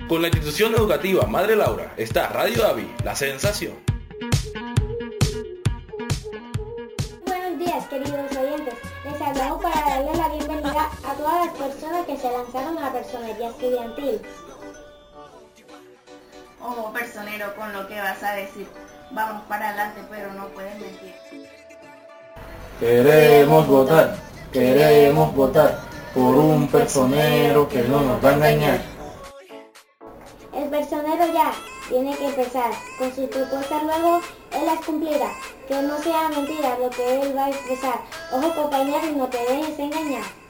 Con la institución educativa Madre Laura está Radio Davi, la sensación. Buenos días, queridos oyentes. Les hablamos para darles la bienvenida a todas las personas que se lanzaron a la personería estudiantil. Ojo, personero, con lo que vas a decir. Vamos para adelante, pero no puedes mentir. Queremos votar por un personero que no nos va a engañar. El personero ya tiene que empezar con sus propuestas, luego él las cumplirá. Que no sea mentira lo que él va a expresar. Ojo, compañero, y no te dejes engañar.